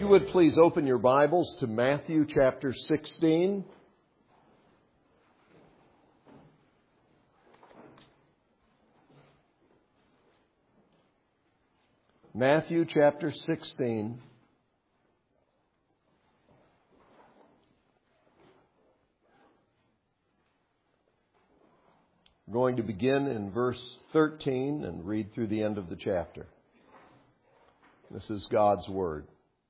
You would please open your Bibles to Matthew chapter 16. Matthew chapter 16. We're going to begin in verse 13 and read through the end of the chapter. This is God's Word.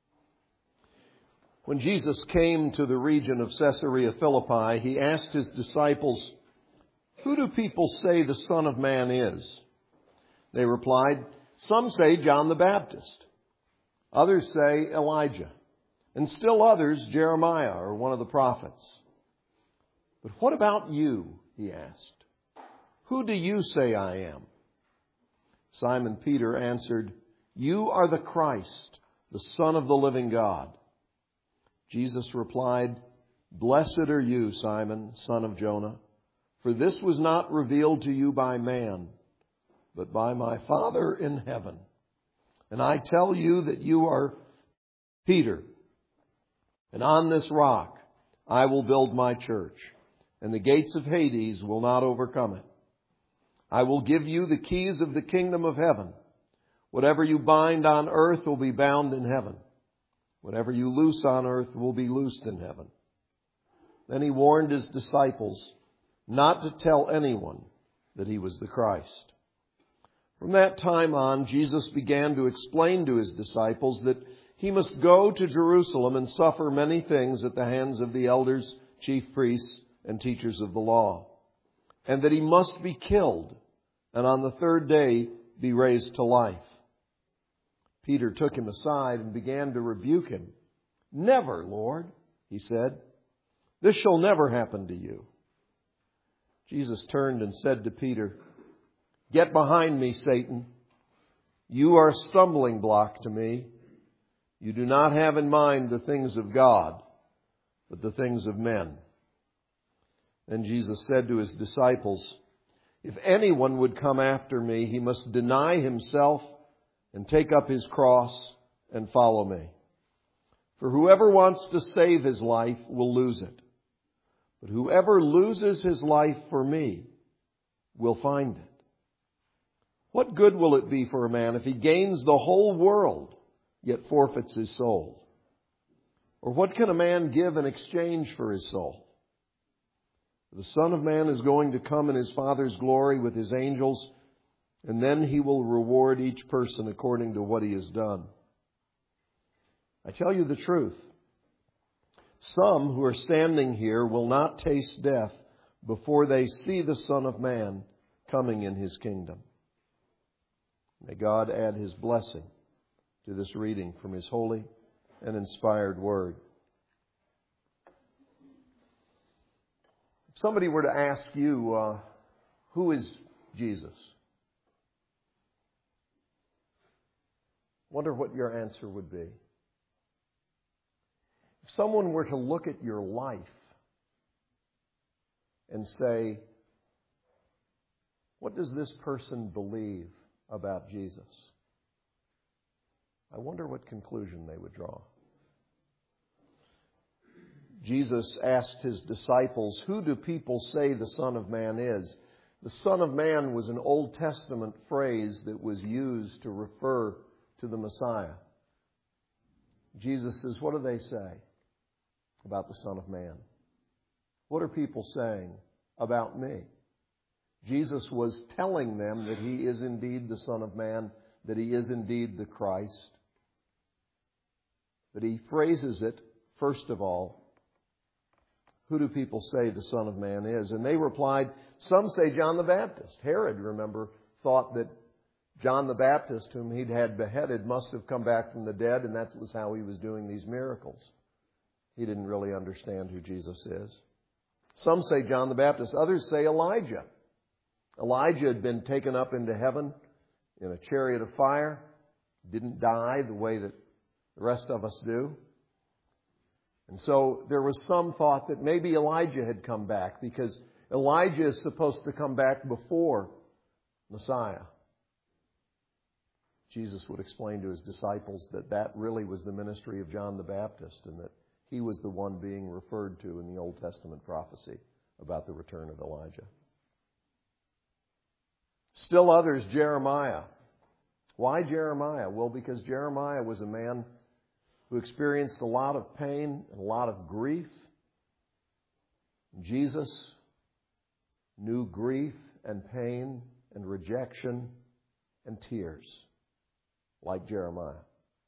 When Jesus came to the region of Caesarea Philippi, he asked his disciples, "Who do people say the Son of Man is?" They replied, "Some say John the Baptist. Others say Elijah. And still others, Jeremiah or one of the prophets." "But what about you?" he asked. "Who do you say I am?" Simon Peter answered, "You are the Christ, the Son of the living God." Jesus replied, "Blessed are you, Simon, son of Jonah, for this was not revealed to you by man, but by my Father in heaven. And I tell you that you are Peter, and on this rock I will build my church, and the gates of Hades will not overcome it. I will give you the keys of the kingdom of heaven. Whatever you bind on earth will be bound in heaven. Whatever you loose on earth will be loosed in heaven." Then he warned his disciples not to tell anyone that he was the Christ. From that time on, Jesus began to explain to his disciples that he must go to Jerusalem and suffer many things at the hands of the elders, chief priests, and teachers of the law, and that he must be killed and on the third day be raised to life. Peter took him aside and began to rebuke him. "Never, Lord," he said. "This shall never happen to you." Jesus turned and said to Peter, "Get behind me, Satan. You are a stumbling block to me. You do not have in mind the things of God, but the things of men." Then Jesus said to his disciples, "If anyone would come after me, he must deny himself and take up his cross and follow me. For whoever wants to save his life will lose it. But whoever loses his life for me will find it. What good will it be for a man if he gains the whole world, yet forfeits his soul? Or what can a man give in exchange for his soul? The Son of Man is going to come in his Father's glory with his angels, and then he will reward each person according to what he has done. I tell you the truth. Some who are standing here will not taste death before they see the Son of Man coming in his kingdom." May God add his blessing to this reading from his holy and inspired word. If somebody were to ask you, who is Jesus? Wonder what your answer would be. If someone were to look at your life and say, what does this person believe about Jesus? I wonder what conclusion they would draw. Jesus asked his disciples, "Who do people say the Son of Man is?" The Son of Man was an Old Testament phrase that was used to refer to the Messiah. Jesus says, what do they say about the Son of Man? What are people saying about me? Jesus was telling them that he is indeed the Son of Man, that he is indeed the Christ. But he phrases it, first of all, who do people say the Son of Man is? And they replied, some say John the Baptist. Herod, remember, thought that John the Baptist, whom he'd had beheaded, must have come back from the dead, and that was how he was doing these miracles. He didn't really understand who Jesus is. Some say John the Baptist. Others say Elijah. Elijah had been taken up into heaven in a chariot of fire. Didn't die the way that the rest of us do. And so there was some thought that maybe Elijah had come back, because Elijah is supposed to come back before Messiah. Jesus would explain to his disciples that that really was the ministry of John the Baptist and that he was the one being referred to in the Old Testament prophecy about the return of Elijah. Still others, Jeremiah. Why Jeremiah? Well, because Jeremiah was a man who experienced a lot of pain and a lot of grief. Jesus knew grief and pain and rejection and tears, like Jeremiah.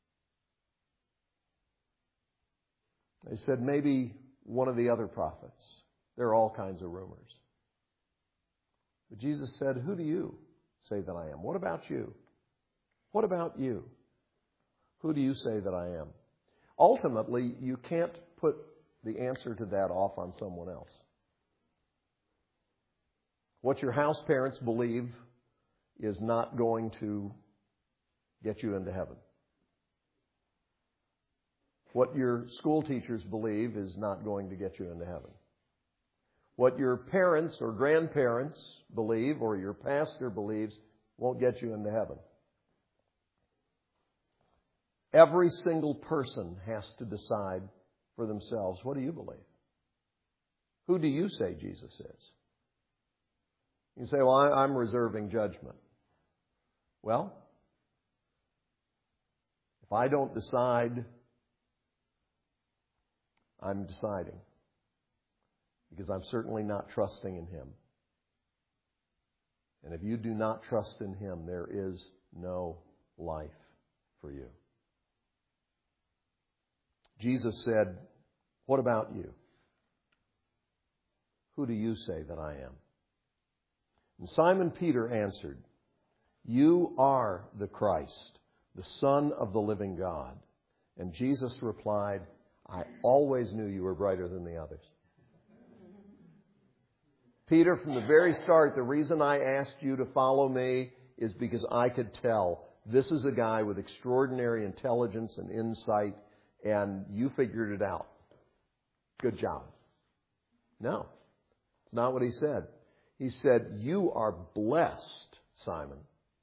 They said maybe one of the other prophets. There are all kinds of rumors. But Jesus said, who do you say that I am? What about you? What about you? Who do you say that I am? Ultimately, you can't put the answer to that off on someone else. What your house parents believe is not going to get you into heaven. What your school teachers believe is not going to get you into heaven. What your parents or grandparents believe or your pastor believes won't get you into heaven. Every single person has to decide for themselves, what do you believe? Who do you say Jesus is? You say, well, I'm reserving judgment. Well, if I don't decide, I'm deciding. Because I'm certainly not trusting in Him. And if you do not trust in Him, there is no life for you. Jesus said, what about you? Who do you say that I am? And Simon Peter answered, you are the Christ, the Son of the living God. And Jesus replied, I always knew you were brighter than the others. Peter, from the very start, the reason I asked you to follow me is because I could tell this is a guy with extraordinary intelligence and insight, and you figured it out. Good job. No, it's not what he said. He said, you are blessed, Simon,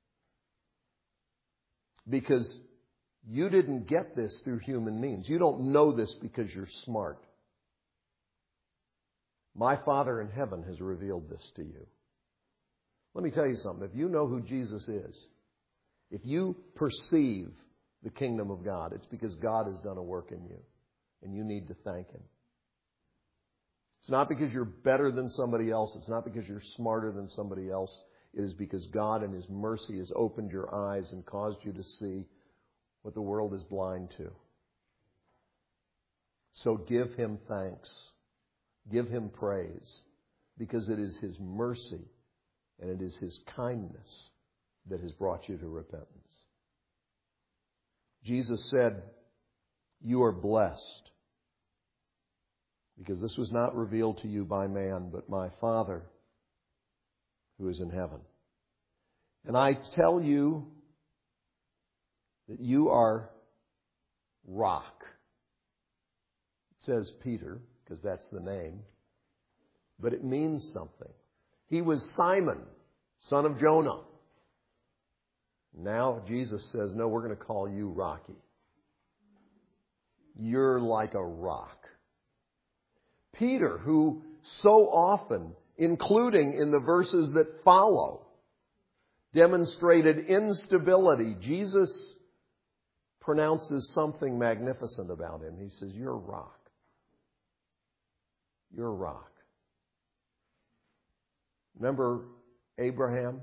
because you didn't get this through human means. You don't know this because you're smart. My Father in heaven has revealed this to you. Let me tell you something. If you know who Jesus is, if you perceive the kingdom of God, it's because God has done a work in you, and you need to thank Him. It's not because you're better than somebody else. It's not because you're smarter than somebody else. It is because God in His mercy has opened your eyes and caused you to see what the world is blind to. So give Him thanks. Give Him praise, because it is His mercy and it is His kindness that has brought you to repentance. Jesus said, you are blessed, because this was not revealed to you by man, but my Father who is in heaven. And I tell you that you are rock. It says Peter, because that's the name, but it means something. He was Simon, son of Jonah. Now Jesus says, no, we're going to call you Rocky. You're like a rock. Peter, who so often, including in the verses that follow, demonstrated instability, Jesus pronounces something magnificent about him. He says, you're a rock. You're a rock. Remember Abraham,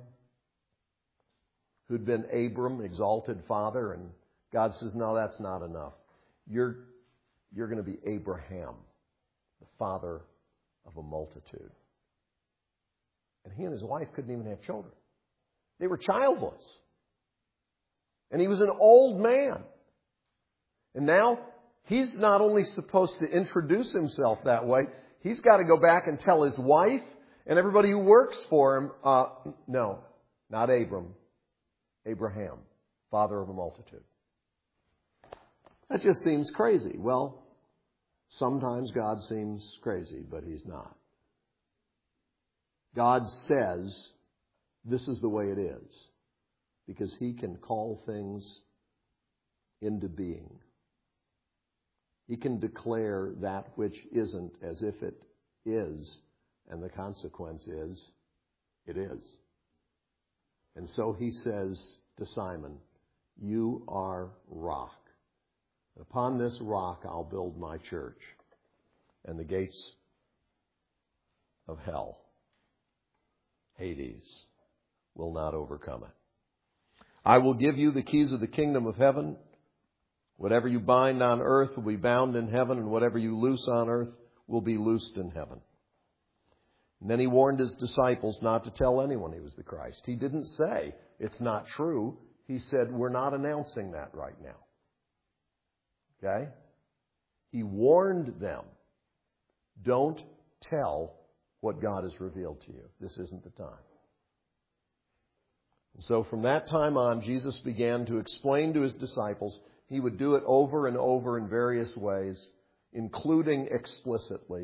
who'd been Abram, exalted father, and God says, no, that's not enough. You're going to be Abraham, the father of a multitude. And he and his wife couldn't even have children. They were childless. And he was an old man. And now he's not only supposed to introduce himself that way, he's got to go back and tell his wife and everybody who works for him, no, not Abram, Abraham, father of a multitude. That just seems crazy. Well, sometimes God seems crazy, but He's not. God says this is the way it is because He can call things into being. He can declare that which isn't as if it is, and the consequence is, it is. And so He says to Simon, "You are rock. Upon this rock I'll build my church, and the gates of hell, Hades, will not overcome it. I will give you the keys of the kingdom of heaven. Whatever you bind on earth will be bound in heaven, and whatever you loose on earth will be loosed in heaven." And then He warned His disciples not to tell anyone He was the Christ. He didn't say, "It's not true." He said, "We're not announcing that right now." Okay? He warned them, don't tell what God has revealed to you. This isn't the time. And so from that time on, Jesus began to explain to His disciples. He would do it over and over in various ways, including explicitly,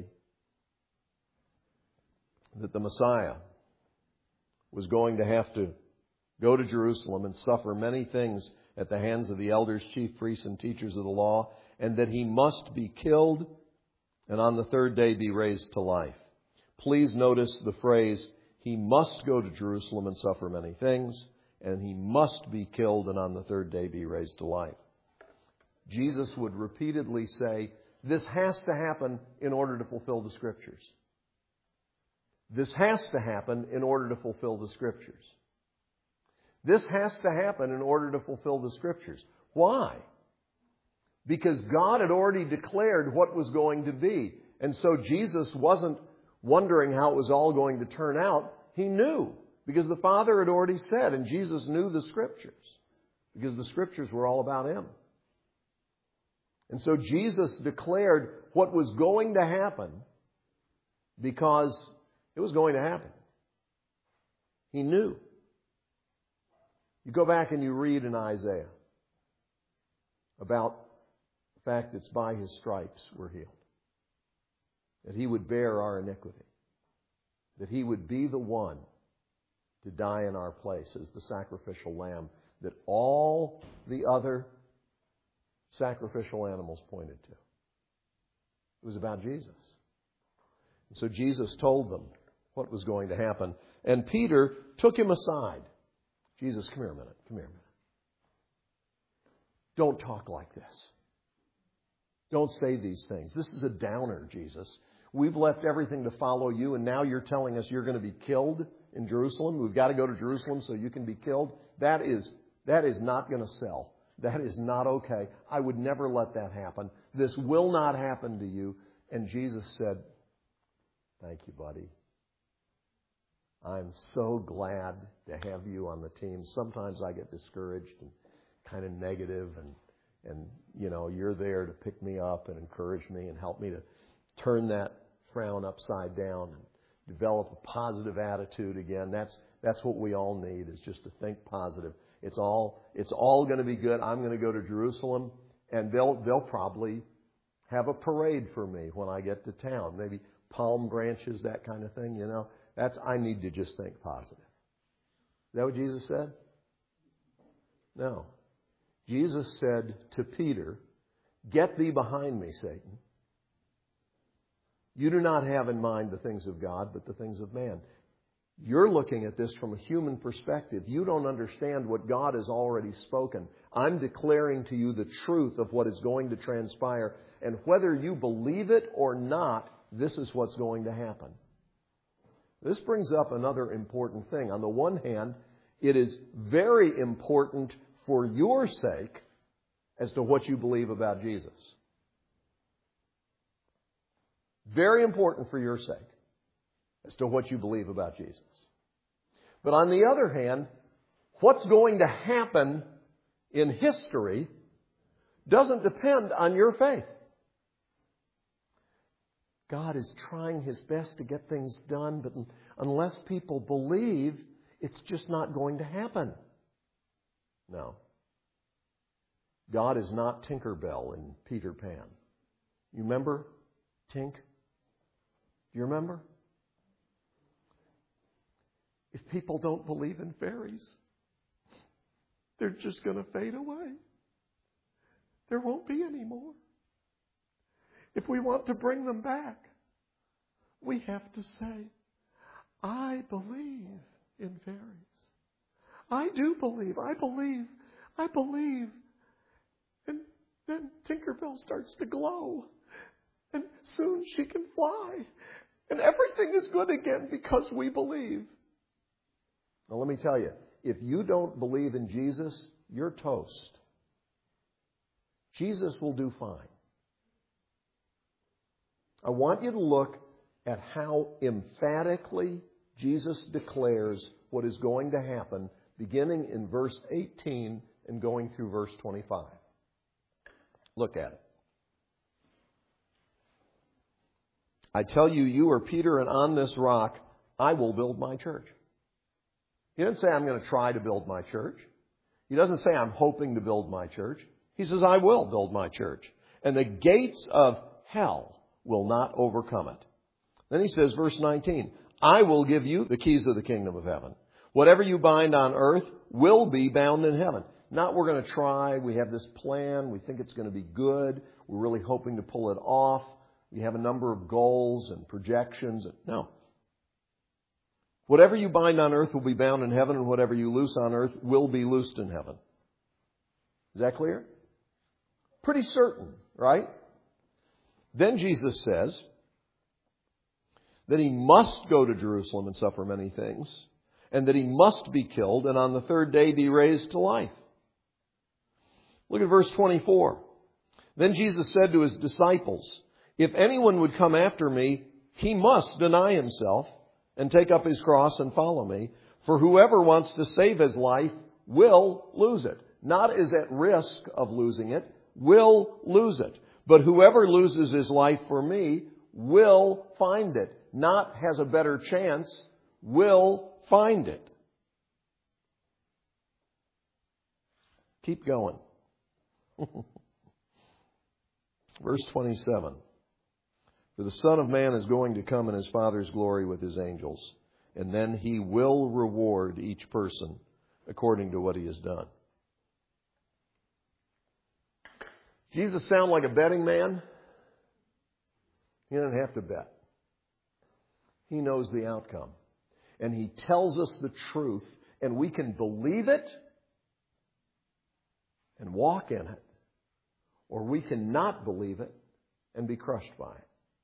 that the Messiah was going to have to go to Jerusalem and suffer many things at the hands of the elders, chief priests, and teachers of the law, and that He must be killed and on the third day be raised to life. Please notice the phrase, He must go to Jerusalem and suffer many things, and He must be killed and on the third day be raised to life. Jesus would repeatedly say, this has to happen in order to fulfill the Scriptures. This has to happen in order to fulfill the Scriptures. This has to happen in order to fulfill the Scriptures. Why? Because God had already declared what was going to be. And so Jesus wasn't wondering how it was all going to turn out. He knew. Because the Father had already said, and Jesus knew the Scriptures. Because the Scriptures were all about Him. And so Jesus declared what was going to happen because it was going to happen. He knew. You go back and you read in Isaiah about the fact that it's by His stripes we're healed. That He would bear our iniquity. That He would be the one to die in our place as the sacrificial lamb that all the other sacrificial animals pointed to. It was about Jesus. And so Jesus told them what was going to happen. And Peter took Him aside. Jesus, come here a minute. Come here a minute. Don't talk like this. Don't say these things. This is a downer, Jesus. We've left everything to follow You, and now you're telling us you're going to be killed in Jerusalem. We've got to go to Jerusalem so You can be killed. That is not going to sell. That is not okay. I would never let that happen. This will not happen to you. And Jesus said, thank you, buddy. I'm so glad to have you on the team. Sometimes I get discouraged and kind of negative, and you know, you're there to pick me up and encourage me and help me to turn that frown upside down and develop a positive attitude again. That's what we all need, is just to think positive. It's all going to be good. I'm going to go to Jerusalem, and they'll probably have a parade for me when I get to town. Maybe palm branches, that kind of thing, you know. I need to just think positive. Is that what Jesus said? No. Jesus said to Peter, get thee behind me, Satan. You do not have in mind the things of God, but the things of man. You're looking at this from a human perspective. You don't understand what God has already spoken. I'm declaring to you the truth of what is going to transpire. And whether you believe it or not, this is what's going to happen. This brings up another important thing. On the one hand, it is very important for your sake as to what you believe about Jesus. Very important for your sake as to what you believe about Jesus. But on the other hand, what's going to happen in history doesn't depend on your faith. God is trying His best to get things done, but unless people believe, it's just not going to happen. No. God is not Tinkerbell in Peter Pan. You remember Tink? Do you remember? If people don't believe in fairies, they're just going to fade away. There won't be any more. If we want to bring them back, we have to say, I believe in fairies. I do believe. I believe. I believe. And then Tinkerbell starts to glow. And soon she can fly. And everything is good again because we believe. Now let me tell you, if you don't believe in Jesus, you're toast. Jesus will do fine. I want you to look at how emphatically Jesus declares what is going to happen, beginning in verse 18 and going through verse 25. Look at it. I tell you, you are Peter, and on this rock I will build my church. He doesn't say I'm going to try to build my church. He doesn't say I'm hoping to build my church. He says I will build my church. And the gates of hell will not overcome it. Then he says, verse 19, I will give you the keys of the kingdom of heaven. Whatever you bind on earth will be bound in heaven. Not we're going to try. We have this plan. We think it's going to be good. We're really hoping to pull it off. We have a number of goals and projections. No. Whatever you bind on earth will be bound in heaven, and whatever you loose on earth will be loosed in heaven. Is that clear? Pretty certain, right? Then Jesus says that he must go to Jerusalem and suffer many things, and that he must be killed, and on the third day be raised to life. Look at verse 24. Then Jesus said to his disciples, if anyone would come after me, he must deny himself and take up his cross and follow me. For whoever wants to save his life will lose it. Not is at risk of losing it, will lose it. But whoever loses his life for me will find it. Not has a better chance, will find it. Keep going. Verse 27. For the Son of Man is going to come in his Father's glory with his angels, and then he will reward each person according to what he has done. Jesus sound like a betting man? He doesn't have to bet. He knows the outcome. And he tells us the truth, and we can believe it and walk in it, or we can not believe it and be crushed by it.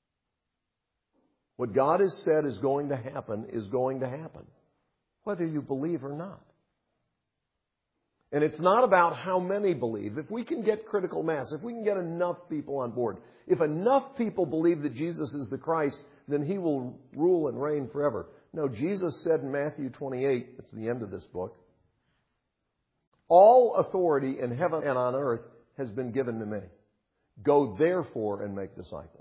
What God has said is going to happen, whether you believe or not. And it's not about how many believe. If we can get critical mass, if we can get enough people on board, if enough people believe that Jesus is the Christ, then he will rule and reign forever. No, Jesus said in Matthew 28, it's the end of this book, all authority in heaven and on earth has been given to me. Go therefore and make disciples.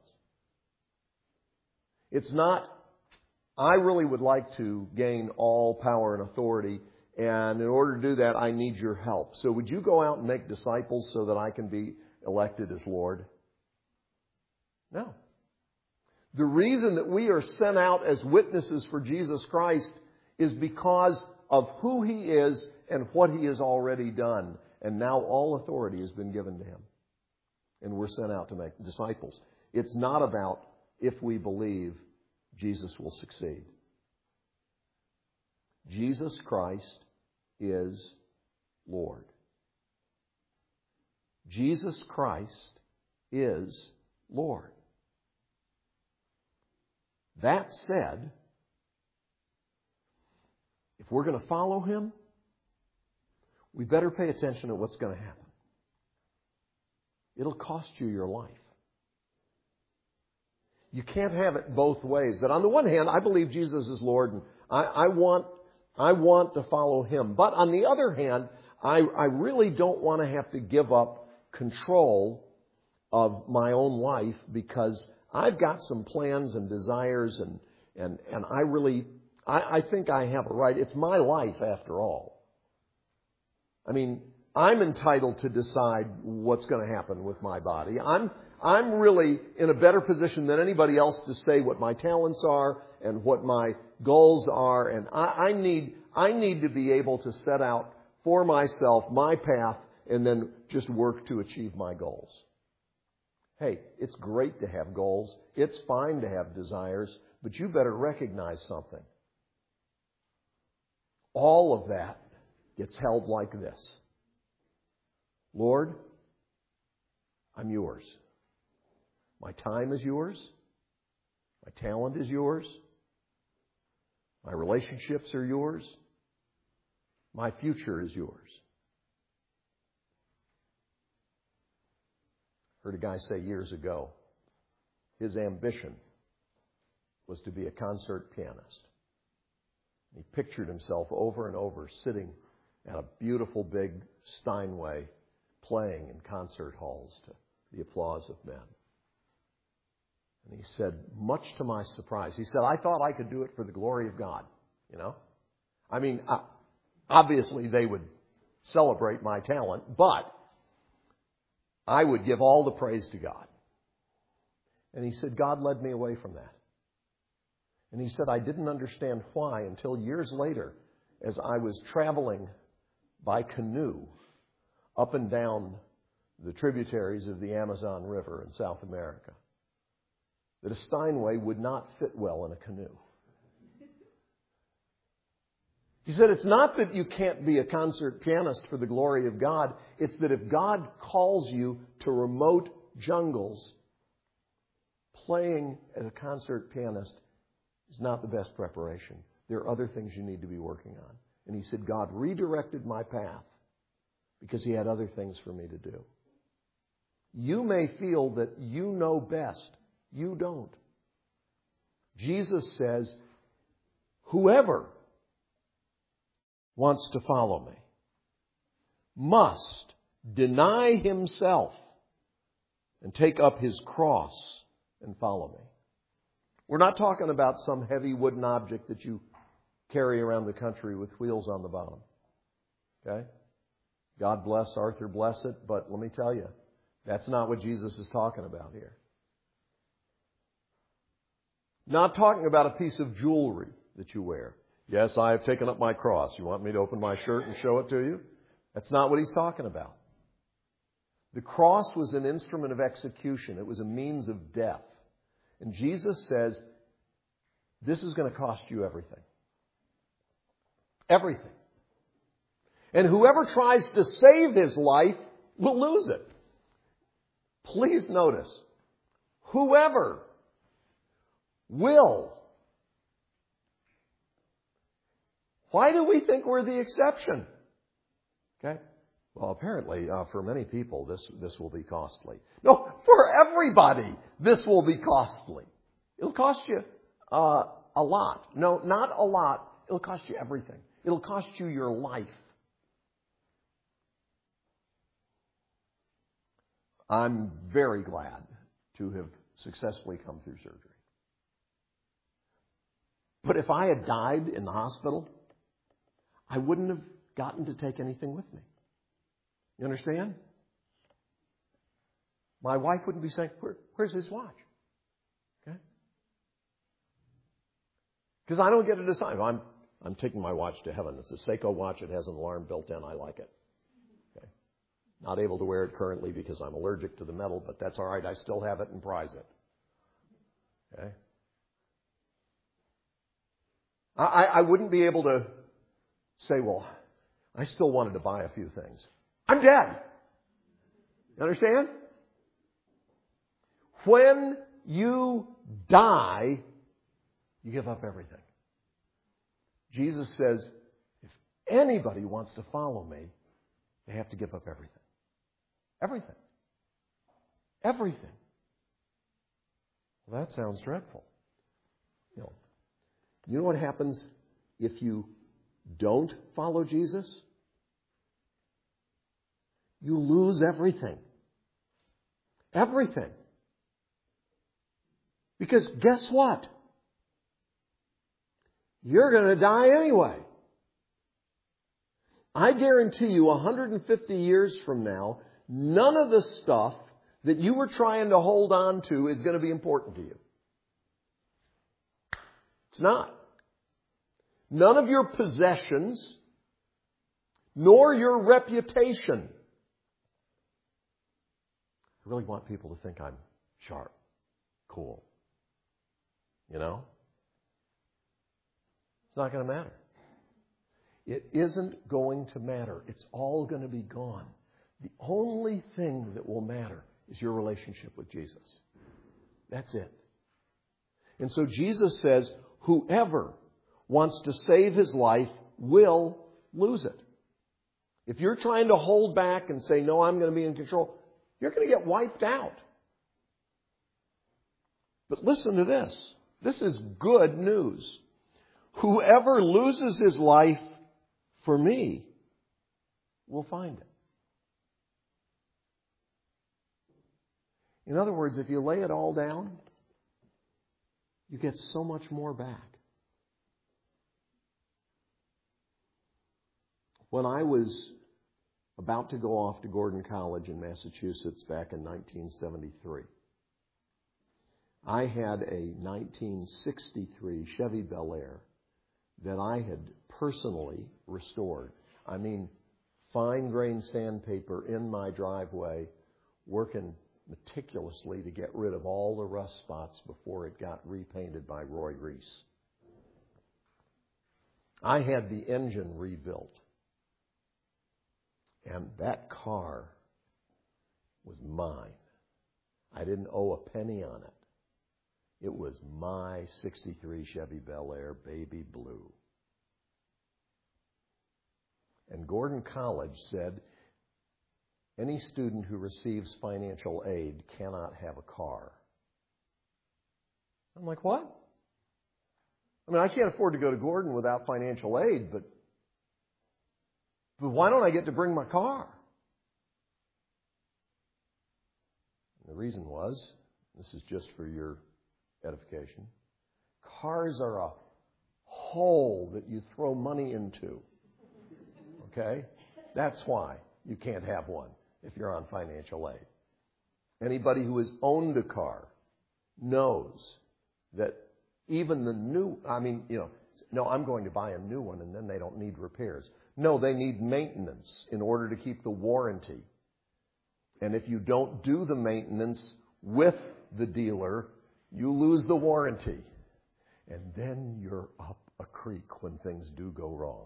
It's not, I really would like to gain all power and authority, and in order to do that, I need your help. So would you go out and make disciples so that I can be elected as Lord? No. The reason that we are sent out as witnesses for Jesus Christ is because of who he is and what he has already done. And now all authority has been given to him. And we're sent out to make disciples. It's not about if we believe, Jesus will succeed. Jesus Christ is Lord. Jesus Christ is Lord. That said, if we're going to follow him, we better pay attention to what's going to happen. It'll cost you your life. You can't have it both ways. That on the one hand, I believe Jesus is Lord and I want to follow him. But on the other hand, I really don't want to have to give up control of my own life because I've got some plans and desires and I think I have a right. It's my life after all. I mean, I'm entitled to decide what's going to happen with my body. I'm really in a better position than anybody else to say what my talents are and what my goals are. And I need to be able to set out for myself, my path, and then just work to achieve my goals. Hey, it's great to have goals. It's fine to have desires, but you better recognize something. All of that gets held like this. Lord, I'm yours. My time is yours. My talent is yours. My relationships are yours. My future is yours. Heard a guy say years ago, his ambition was to be a concert pianist. He pictured himself over and over sitting at a beautiful big Steinway playing in concert halls to the applause of men. And he said, much to my surprise, he said, I thought I could do it for the glory of God, you know. I mean, obviously they would celebrate my talent, but I would give all the praise to God. And he said, God led me away from that. And he said, I didn't understand why until years later, as I was traveling by canoe up and down the tributaries of the Amazon River in South America, that a Steinway would not fit well in a canoe. He said, it's not that you can't be a concert pianist for the glory of God. It's that if God calls you to remote jungles, playing as a concert pianist is not the best preparation. There are other things you need to be working on. And he said, God redirected my path because he had other things for me to do. You may feel that you know best. You don't. Jesus says, whoever wants to follow me must deny himself and take up his cross and follow me. We're not talking about some heavy wooden object that you carry around the country with wheels on the bottom. Okay? God bless Arthur Blessed, but let me tell you, that's not what Jesus is talking about here. Not talking about a piece of jewelry that you wear. Yes, I have taken up my cross. You want me to open my shirt and show it to you? That's not what he's talking about. The cross was an instrument of execution. It was a means of death. And Jesus says, this is going to cost you everything. Everything. And whoever tries to save his life will lose it. Please notice, whoever will. Why do we think we're the exception? Okay? Well, apparently, for many people, this will be costly. No, for everybody, this will be costly. It'll cost you a lot. No, not a lot. It'll cost you everything. It'll cost you your life. I'm very glad to have successfully come through surgery. But if I had died in the hospital, I wouldn't have gotten to take anything with me. You understand? My wife wouldn't be saying, where's his watch? Okay? Because I don't get to decide. I'm taking my watch to heaven. It's a Seiko watch. It has an alarm built in. I like it. Okay? Not able to wear it currently because I'm allergic to the metal, but that's all right. I still have it and prize it. Okay? I wouldn't be able to say, well, I still wanted to buy a few things. I'm dead. You understand? When you die, you give up everything. Jesus says, if anybody wants to follow me, they have to give up everything. Everything. Everything. Well, that sounds dreadful. You know what happens if you don't follow Jesus? You lose everything. Everything. Because guess what? You're going to die anyway. I guarantee you 150 years from now, none of the stuff that you were trying to hold on to is going to be important to you. It's not. None of your possessions, nor your reputation. I really want people to think I'm sharp, cool. You know? It's not going to matter. It isn't going to matter. It's all going to be gone. The only thing that will matter is your relationship with Jesus. That's it. And so Jesus says, whoever wants to save his life will lose it. If you're trying to hold back and say, no, I'm going to be in control, you're going to get wiped out. But listen to this. This is good news. Whoever loses his life for me will find it. In other words, if you lay it all down, you get so much more back. When I was about to go off to Gordon College in Massachusetts back in 1973, I had a 1963 Chevy Bel Air that I had personally restored. I mean, fine-grained sandpaper in my driveway, working meticulously to get rid of all the rust spots before it got repainted by Roy Reese. I had the engine rebuilt. And that car was mine. I didn't owe a penny on it. It was my 63 Chevy Bel Air baby blue. And Gordon College said, any student who receives financial aid cannot have a car. I'm like, what? I mean, I can't afford to go to Gordon without financial aid, but why don't I get to bring my car? And the reason was, this is just for your edification, cars are a hole that you throw money into. Okay? That's why you can't have one if you're on financial aid. Anybody who has owned a car knows that even the new, no, I'm going to buy a new one and then they don't need repairs. No, they need maintenance in order to keep the warranty. And if you don't do the maintenance with the dealer, you lose the warranty. And then you're up a creek when things do go wrong.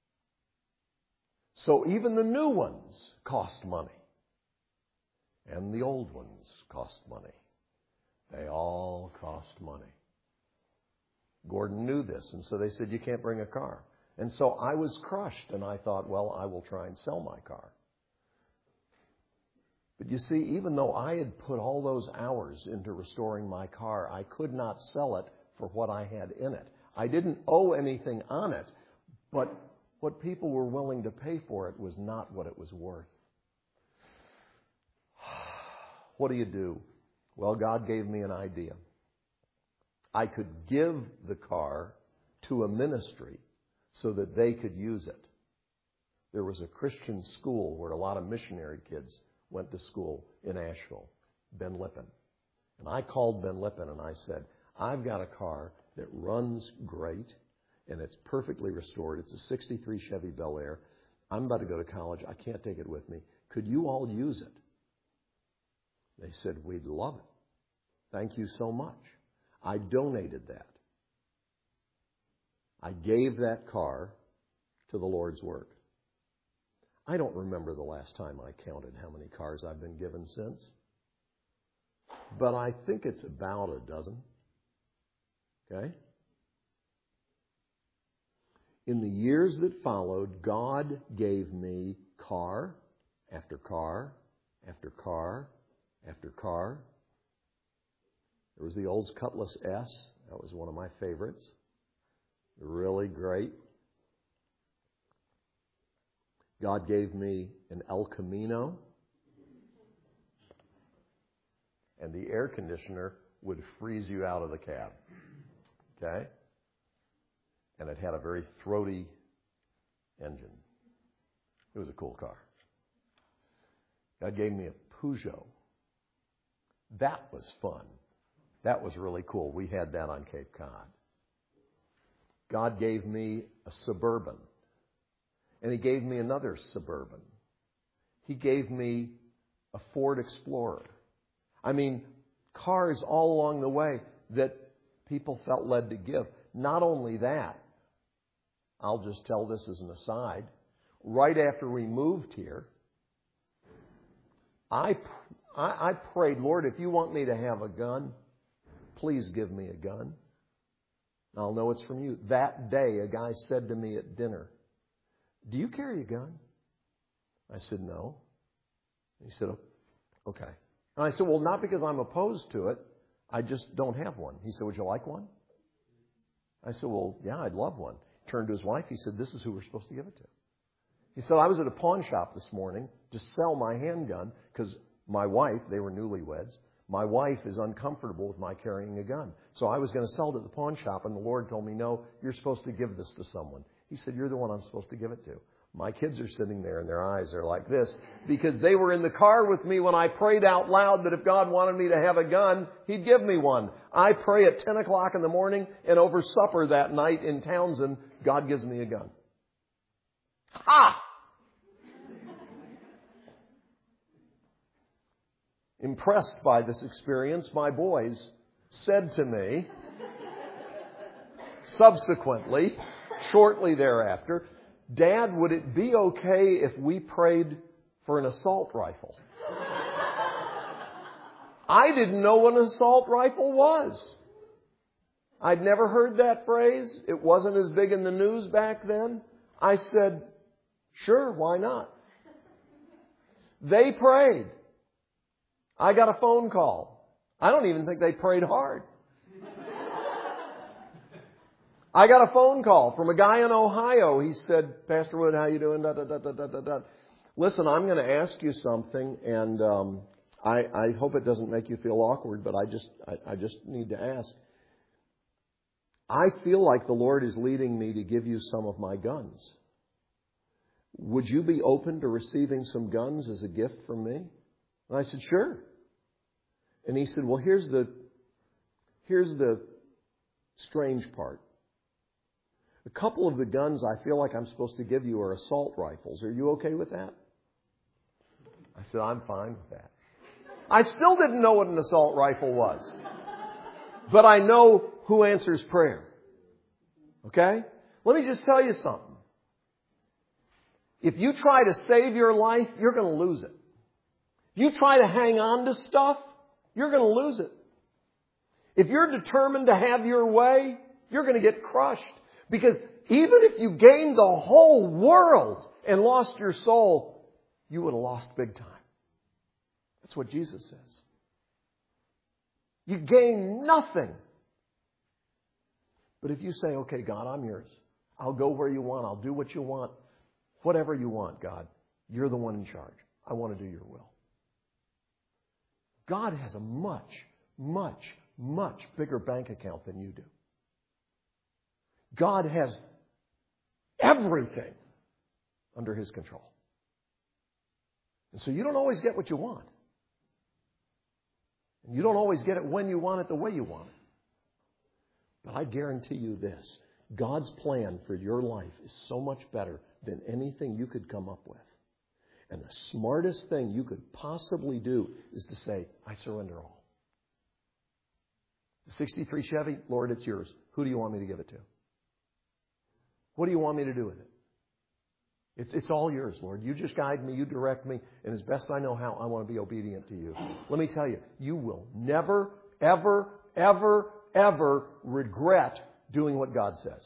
So even the new ones cost money. And the old ones cost money. They all cost money. Gordon knew this, and so they said, you can't bring a car. And so I was crushed, and I thought, well, I will try and sell my car. But you see, even though I had put all those hours into restoring my car, I could not sell it for what I had in it. I didn't owe anything on it, but what people were willing to pay for it was not what it was worth. What do? Well, God gave me an idea. I could give the car to a ministry so that they could use it. There was a Christian school where a lot of missionary kids went to school in Asheville, Ben Lippen. And I called Ben Lippen and I said, I've got a car that runs great and it's perfectly restored. It's a 63 Chevy Bel Air. I'm about to go to college. I can't take it with me. Could you all use it? They said, we'd love it. Thank you so much. I donated that. I gave that car to the Lord's work. I don't remember the last time I counted how many cars I've been given since, but I think it's about a dozen. Okay? In the years that followed, God gave me car after car after car after car. There was the old Cutlass S. That was one of my favorites. Really great. God gave me an El Camino. And the air conditioner would freeze you out of the cab. Okay? And it had a very throaty engine. It was a cool car. God gave me a Peugeot. That was fun. That was really cool. We had that on Cape Cod. God gave me a Suburban. And He gave me another Suburban. He gave me a Ford Explorer. I mean, cars all along the way that people felt led to give. Not only that, I'll just tell this as an aside. Right after we moved here, I prayed, Lord, if you want me to have a gun, please give me a gun. I'll know it's from you. That day, a guy said to me at dinner, do you carry a gun? I said, no. He said, okay. And I said, well, not because I'm opposed to it. I just don't have one. He said, would you like one? I said, well, yeah, I'd love one. Turned to his wife. He said, this is who we're supposed to give it to. He said, I was at a pawn shop this morning to sell my handgun because my wife, they were newlyweds, my wife is uncomfortable with my carrying a gun. So I was going to sell it at the pawn shop, and the Lord told me, no, you're supposed to give this to someone. He said, you're the one I'm supposed to give it to. My kids are sitting there and their eyes are like this because they were in the car with me when I prayed out loud that if God wanted me to have a gun, He'd give me one. I pray at 10 o'clock in the morning, and over supper that night in Townsend, God gives me a gun. Ha! Impressed by this experience, my boys said to me, subsequently, shortly thereafter, Dad, would it be okay if we prayed for an assault rifle? I didn't know what an assault rifle was. I'd never heard that phrase. It wasn't as big in the news back then. I said, sure, why not? They prayed. I got a phone call. I don't even think they prayed hard. I got a phone call from a guy in Ohio. He said, Pastor Wood, how you doing? Listen, I'm going to ask you something, and I hope it doesn't make you feel awkward, but I just need to ask. I feel like the Lord is leading me to give you some of my guns. Would you be open to receiving some guns as a gift from me? And I said, sure. And he said, well, here's the strange part. A couple of the guns I feel like I'm supposed to give you are assault rifles. Are you okay with that? I said, I'm fine with that. I still didn't know what an assault rifle was. But I know who answers prayer. Okay? Let me just tell you something. If you try to save your life, you're going to lose it. If you try to hang on to stuff, you're going to lose it. If you're determined to have your way, you're going to get crushed. Because even if you gained the whole world and lost your soul, you would have lost big time. That's what Jesus says. You gain nothing. But if you say, okay, God, I'm yours. I'll go where you want. I'll do what you want. Whatever you want, God. You're the one in charge. I want to do your will. God has a much, much, much bigger bank account than you do. God has everything under His control. And so you don't always get what you want. And you don't always get it when you want it, the way you want it. But I guarantee you this. God's plan for your life is so much better than anything you could come up with. And the smartest thing you could possibly do is to say, I surrender all. The 63 Chevy, Lord, it's yours. Who do you want me to give it to? What do you want me to do with it? It's all yours, Lord. You just guide me. You direct me. And as best I know how, I want to be obedient to you. Let me tell you, you will never, ever, ever, ever regret doing what God says.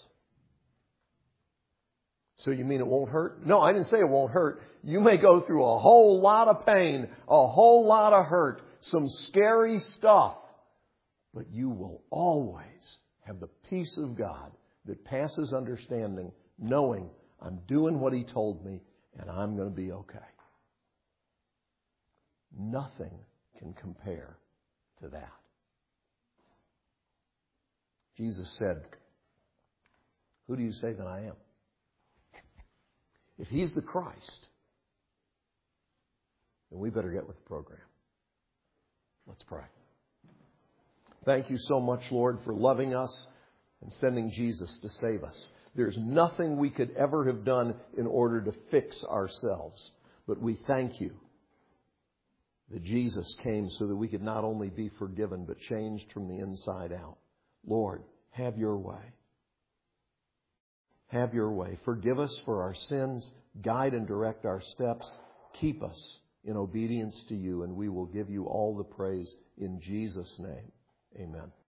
So you mean it won't hurt? No, I didn't say it won't hurt. You may go through a whole lot of pain, a whole lot of hurt, some scary stuff. But you will always have the peace of God that passes understanding, knowing I'm doing what He told me and I'm going to be okay. Nothing can compare to that. Jesus said, who do you say that I am? If He's the Christ, then we better get with the program. Let's pray. Thank you so much, Lord, for loving us and sending Jesus to save us. There's nothing we could ever have done in order to fix ourselves. But we thank you that Jesus came so that we could not only be forgiven, but changed from the inside out. Lord, have your way. Have your way. Forgive us for our sins. Guide and direct our steps. Keep us in obedience to you, and we will give you all the praise in Jesus' name. Amen.